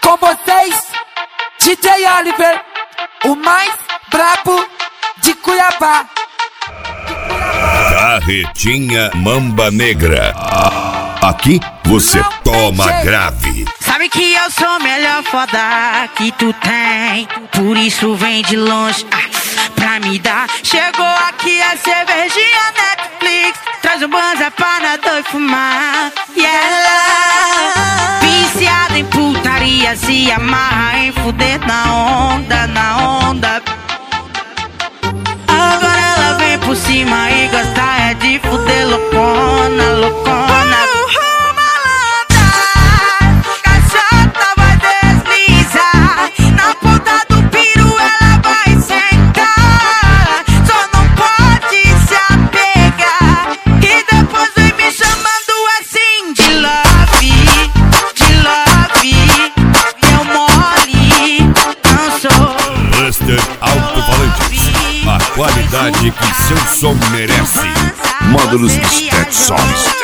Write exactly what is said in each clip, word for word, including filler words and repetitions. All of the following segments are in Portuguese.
Com vocês, D J Oliver, o mais brabo de Cuiabá. Carretinha Mamba Negra. Aqui você Não toma tem grave. Sabe que eu sou melhor foda que tu tem, por isso vem de longe ah, pra me dar. Chegou aqui a cervejinha Netflix, traz um banza pra nós dois fumar. E ela, viciada em putaria, se amarra em fuder na onda, na onda. Agora ela vem por cima e gosta é de fuder loucona, loucona. Alto-falantes, a qualidade que seu som merece. Módulos Stetson.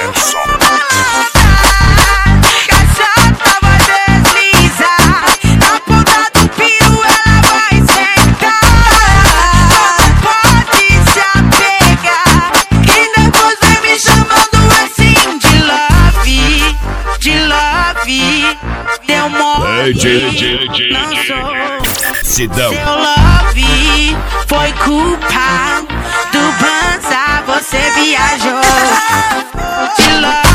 Sidão. Seu love foi culpa do Banza, você viajou de love.